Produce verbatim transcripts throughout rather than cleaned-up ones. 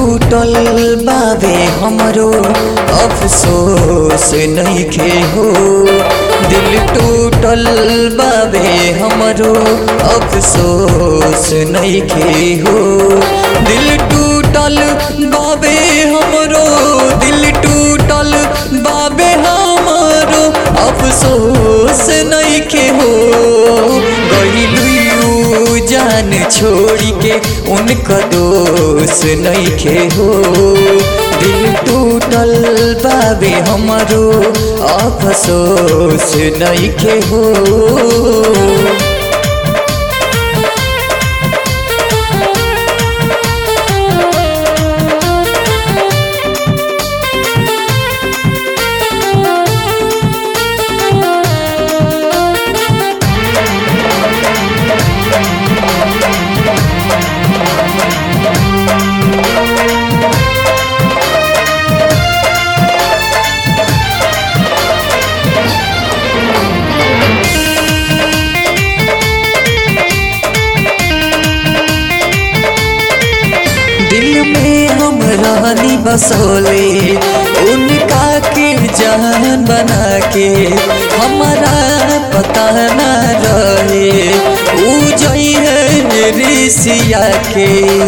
टूटल बाबे हमरो अफसोस नइखे हो। दिल टूटल बाबे हमरो अफसोस नइखे हो। दिल टूटल बाबे हमरो दिल टूटल बाबे हमरो अफसोस नइखे हो। गइलू जान छोड़ी के उनका दोष नइखे हो। दिल टूटल बाबे हमरो अफसोस नइखे हो। दिल में हम रहनी बसोले उनका के जान बना के। हमारा पता न रहे ऊ जई है ऋषिया के।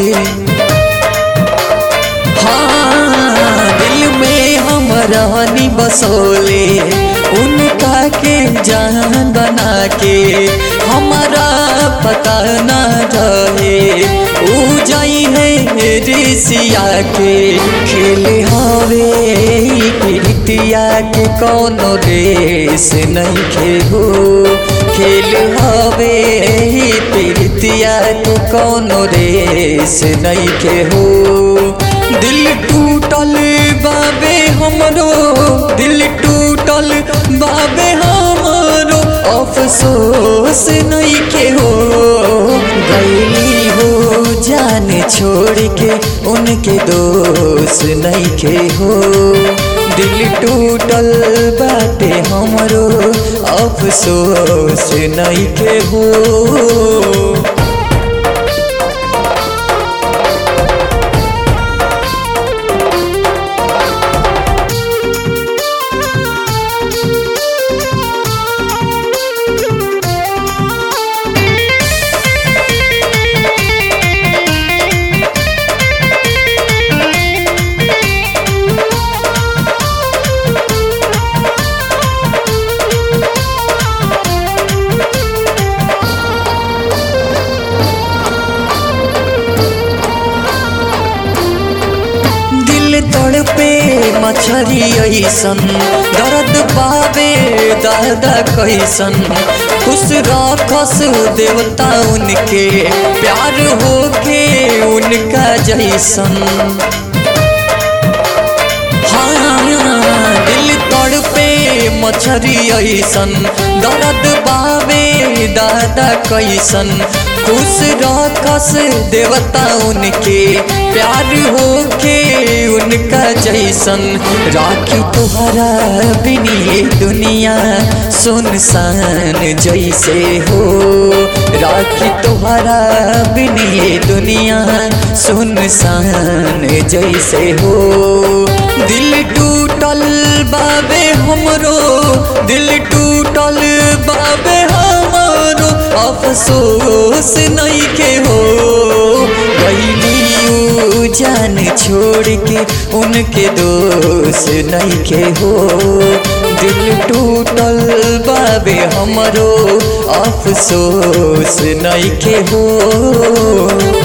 हाँ दिल में हम रहनी बसोले उनका के जान बना के। हमारा पता न रहे ऊ जई है ऋषिया के। खेल हवे प्रीतिया के कोनो रेस नइखे हो। खेल हवे प्रीतिया के कोनो रेस नइखे हो। दिल टूटल बाबे हमरो दिल टूटल बाबे हमरो अफसोस नइखे हो। गइली हो जान छोड़ के उनके दोष नइखे हो। दिल टूटल बाटे हमरो अफसोस नइखे हो। तड़पे मछरी ऐसन दर्द पावे दादा कैसन। खुश रखस देवता उनके प्यार होके उनका जैसन। हाँ दिल तड़पे मछरी ऐसन दर्द पावे दादा कैसन। खुश रखस देवता उनके प्यार होके उनका जैसन। राखी तुहरा बिनी दुनिया सुनसान जैसे हो। राखी तुहरा बिनी दुनिया सुनसान जैसे हो। दिल टूटल बाबे हमरो दिल टूटल बाबे हमरो अफसोस नइखे हो। गइली जान छोड़ के उनके दोष नइखे हो। दिल टूटल बाबे हमरो अफसोस नइखे हो।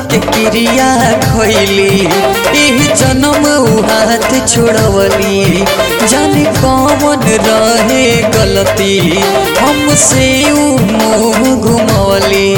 के क्रिया खैली एह जन्म उ हाथ छोड़वली जाने कौन रहे गलती हमसे उ मुँह घुमवली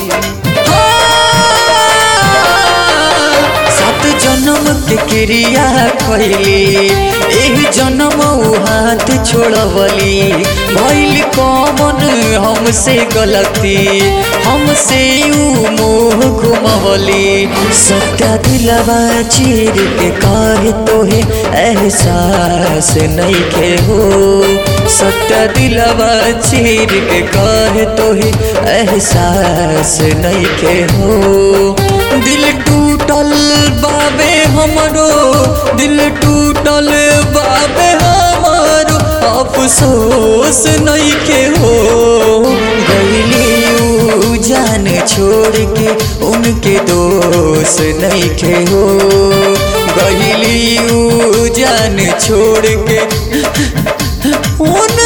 सात जन्म के क्रिया खैली एह जन्म उ हाथ छोड़वली भइल कौन हमसे गलती हमसे उ मुँह घुमवली सत्या दिलवा चीर के कहे तोहे एहसास नइखे हो सत्या दिलवा चीर के कहे तोहे एहसास नइखे हो दिल टूटल बाबे हमरो दिल टूटल बाबे हमरो अफसोस नइखे हो गइली उ जान छोड़ के उनके दोष नइखे हो गइली उ जान छोड़ के उन